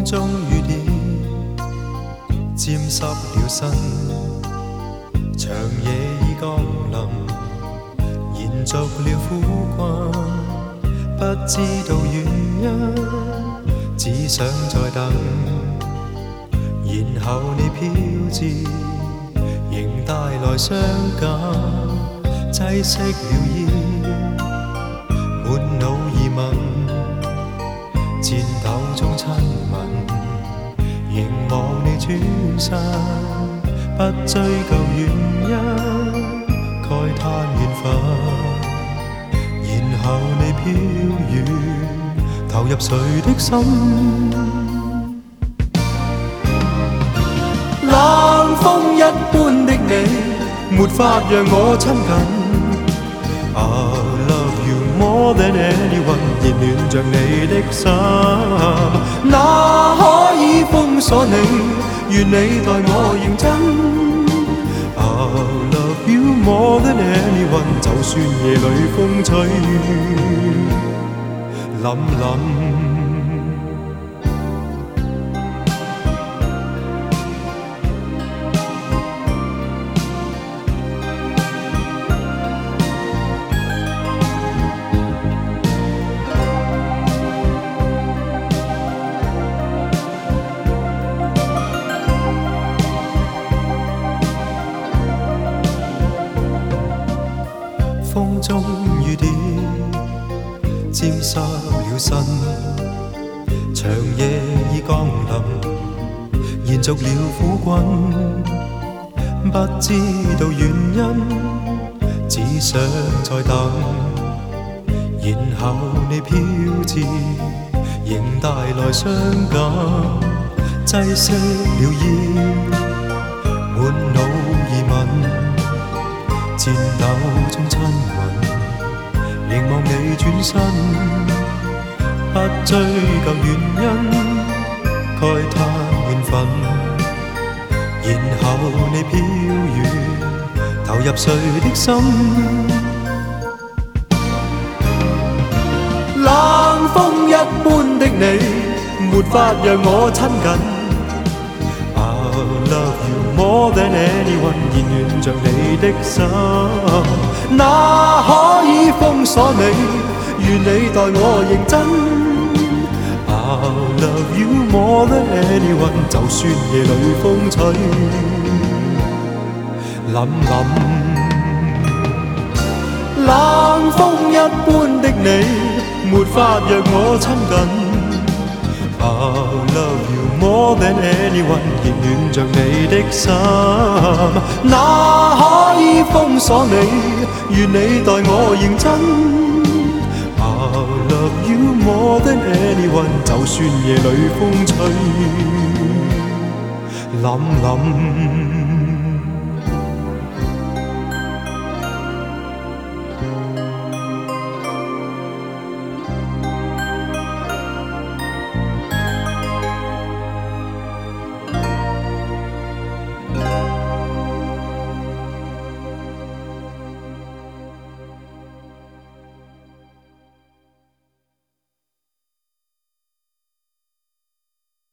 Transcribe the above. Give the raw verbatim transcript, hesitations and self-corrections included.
風中雨點沾濕了身，長夜已降臨，延續了苦困，不知道原因，只想再等，然後你飄至，仍帶來傷感，擠熄了煙，滿腦疑問，戰鬥中親吻，凝望你轉身，不追究原因，慨嘆緣分，然後你飄遠，投入誰的心？冷風一般的你，沒法讓我親近。I love you more than anyone， 熱暖着你的心，哪可以封鎖你？願你待我認真。I love you more than anyone， 就算夜裏風吹凜凜。風中雨點沾濕了身，長夜已降臨，延續了苦困，不知道原因，只想再等，然後你飄至，仍帶來傷感，擠熄了煙，滿腦疑問，戰鬥中親吻，凝望你轉身，不追究原因，慨嘆緣分，然後你飄遠，投入誰的心？冷風一般的你，沒法讓我親近。Love you more than anyone， 熱暖着你的心，哪可以封鎖你？願你待我認真。I love you more than anyone， 就算夜裏風吹凜凜。冷風一般的你，沒法讓我親近。I love you more than anyone， 熱暖着你的心，哪可以封鎖你？願你待我認真。I love you more than anyone， 就算夜裏風吹凜凜。